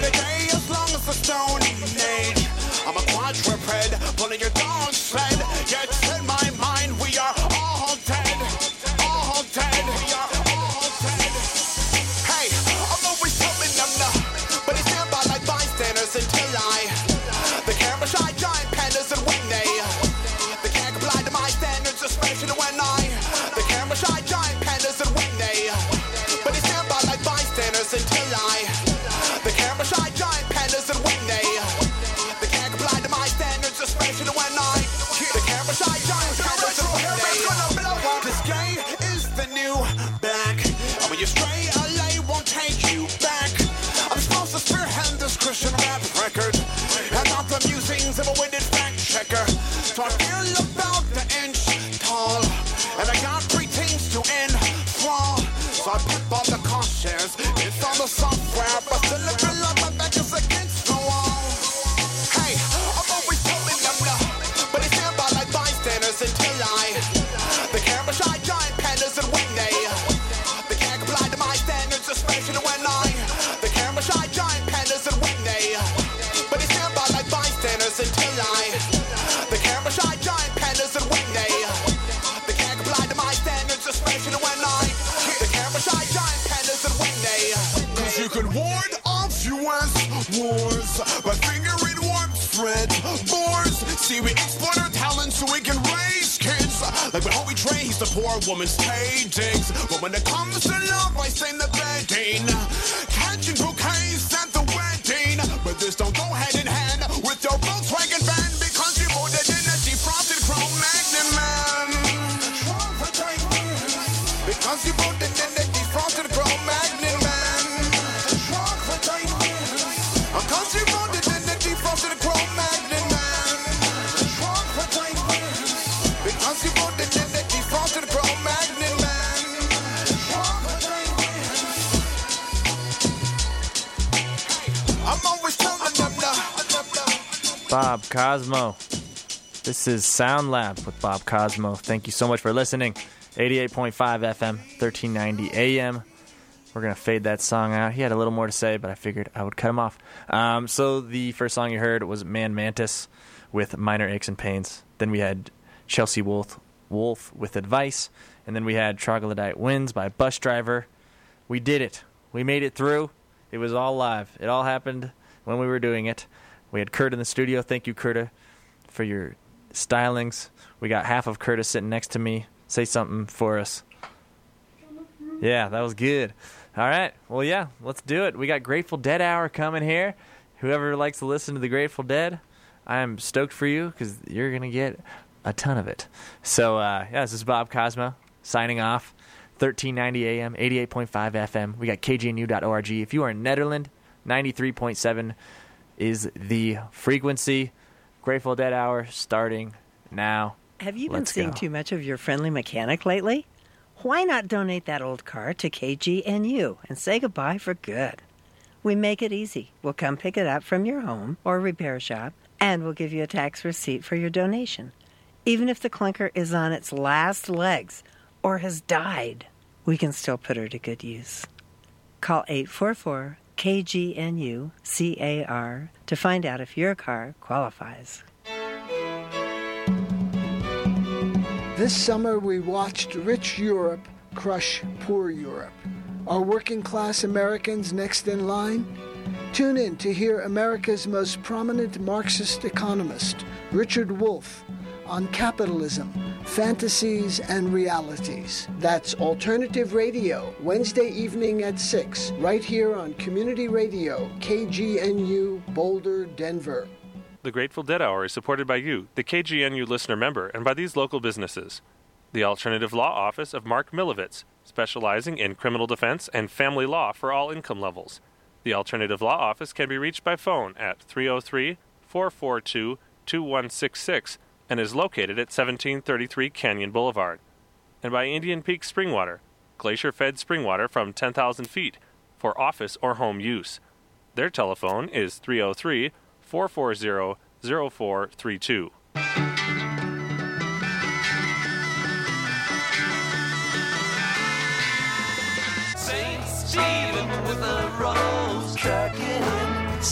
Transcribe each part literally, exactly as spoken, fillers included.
the day as long as the stone age. I'm a quadruped, pulling your dog sled. Yet in my mind we are all dead, all dead, we are all dead. Hey, I'm always telling them no, but they stand by like bystanders until I. The camera shy giant pandas and when they, they can't comply to my standards, especially when I. The camera shy giant pandas and when they, but they stand by like bystanders until I. The camera shy giant pandas and when they, they can't comply to my standards, especially when I. The camera shy giant pandas and when they. Cause gay is the new black, and when you stray, L A won't take you back. I'm supposed to spearhead this Christian rap record, and not the musings of a winded fact checker. So I feel about the inch tall, and I got three things to enthrall. So I put all the conscience, it's on the software, but still if you love my back is against the wall. Hey, I'm always telling them no, but they stand by like bystanders until I. The camera shy giant pandas and when they, they can't comply to my standards, especially when I. The camera shy giant pandas and when they, but they stand by like bystanders until I. The camera shy giant pandas and when they, they can't comply to my standards, especially when I. The camera shy giant pandas and when they. Cause you can ward off U S wars by fingering warp spread boars. See, we exploit our talent so we can raise kids. Like when Homie Trey, he's the poor woman's paydigs. But when it comes to love, I say the bedding. Catching bouquets at the wedding. But this don't go hand in hand with your Volkswagen van because you voted in a defrosted chrome magnet man. Because you voted in a defrosted chrome magnet man. Because you voted in a defrosted chrome magnet man. Because you voted in a defrosted chrome magnet man. I'm always telling them no. Bob Cosmo. This is Sound Lab with Bob Cosmo. Thank you so much for listening. eighty-eight point five F M, thirteen ninety A M. We're going to fade that song out. He had a little more to say, but I figured I would cut him off. Um, so the first song you heard was Man Mantis with Minor Aches and Pains. Then we had Chelsea Wolf, Wolf with Advice. And then we had Troglodyte Winds by Bus Driver. We did it. We made it through. It was all live. It all happened when we were doing it. We had Kurt in the studio. Thank you, Kurta, for your stylings. We got half of Kurta sitting next to me. Say something for us. Yeah, that was good. All right. Well, yeah, let's do it. We got Grateful Dead Hour coming here. Whoever likes to listen to the Grateful Dead, I am stoked for you because you're going to get a ton of it. So, uh, yeah, this is Bob Cosmo signing off. thirteen ninety A M, eighty-eight point five F M. We got K G N U dot org. If you are in Netherlands, ninety-three point seven is the frequency. Grateful Dead Hour starting now. Have you been Let's seeing go. too much of your friendly mechanic lately? Why not donate that old car to K G N U and say goodbye for good? We make it easy. We'll come pick it up from your home or repair shop, and we'll give you a tax receipt for your donation. Even if the clunker is on its last legs or has died, we can still put her to good use. Call eight four four K G N U C A R to find out if your car qualifies. This summer, we watched rich Europe crush poor Europe. Are working class Americans next in line? Tune in to hear America's most prominent Marxist economist, Richard Wolff, on capitalism, fantasies, and realities. That's Alternative Radio, Wednesday evening at six, right here on Community Radio, K G N U, Boulder, Denver. The Grateful Dead Hour is supported by you, the K G N U listener member, and by these local businesses. The Alternative Law Office of Mark Milovitz, specializing in criminal defense and family law for all income levels. The Alternative Law Office can be reached by phone at three oh three, four four two, two one six six and is located at seventeen thirty-three Canyon Boulevard. And by Indian Peak Springwater, glacier-fed spring water from ten thousand feet for office or home use. Their telephone is three oh three, four four zero, zero four three two. Saint Stephen with a rose, tracking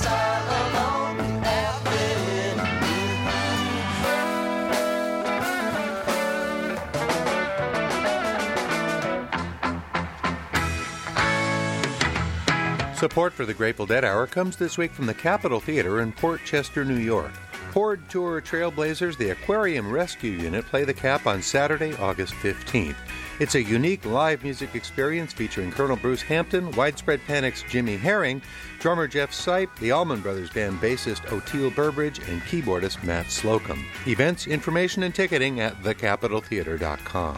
Support for the Grateful Dead Hour comes this week from the Capitol Theater in Port Chester, New York. Horde Tour Trailblazers, the Aquarium Rescue Unit, play the Cap on Saturday, August fifteenth. It's a unique live music experience featuring Colonel Bruce Hampton, Widespread Panic's Jimmy Herring, drummer Jeff Sipe, the Allman Brothers Band bassist Oteil Burbridge, and keyboardist Matt Slocum. Events, information, and ticketing at the capitol theater dot com.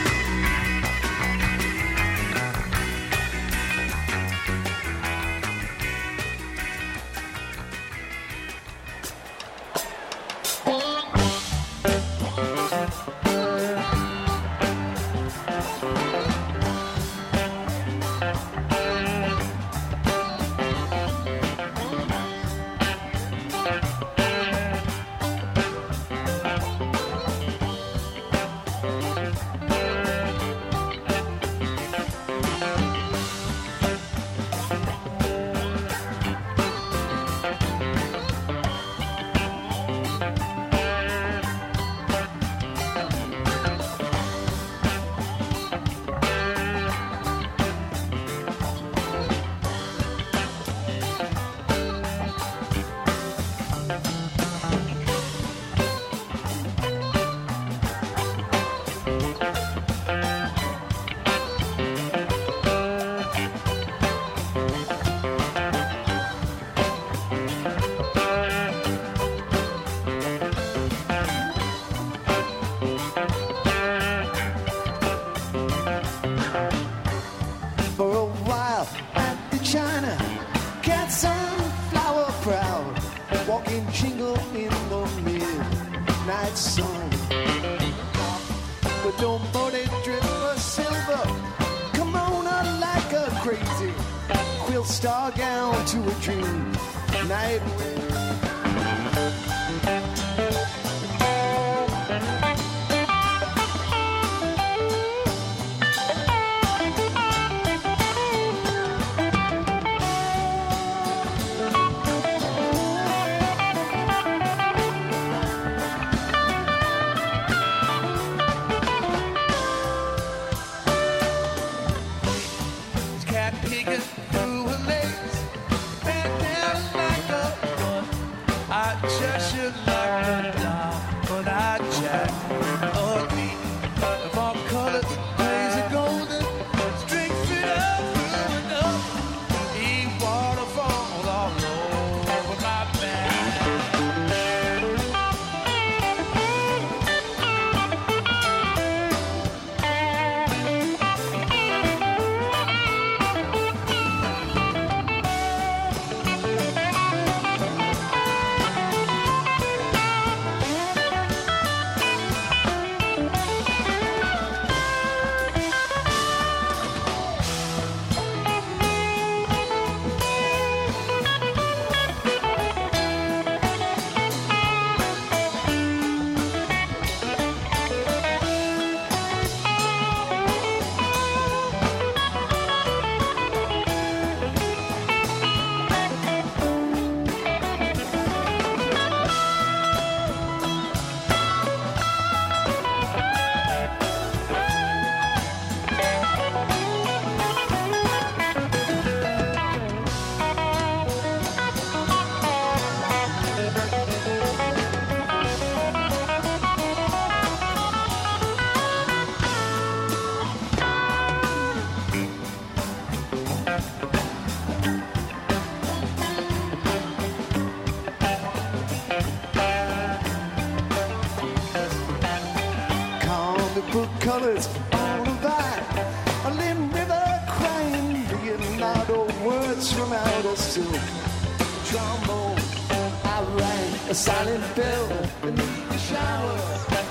Colors on a vine, a little river crying, Leonardo words from outer silk. Trombone, I rang a silent bell beneath the shower.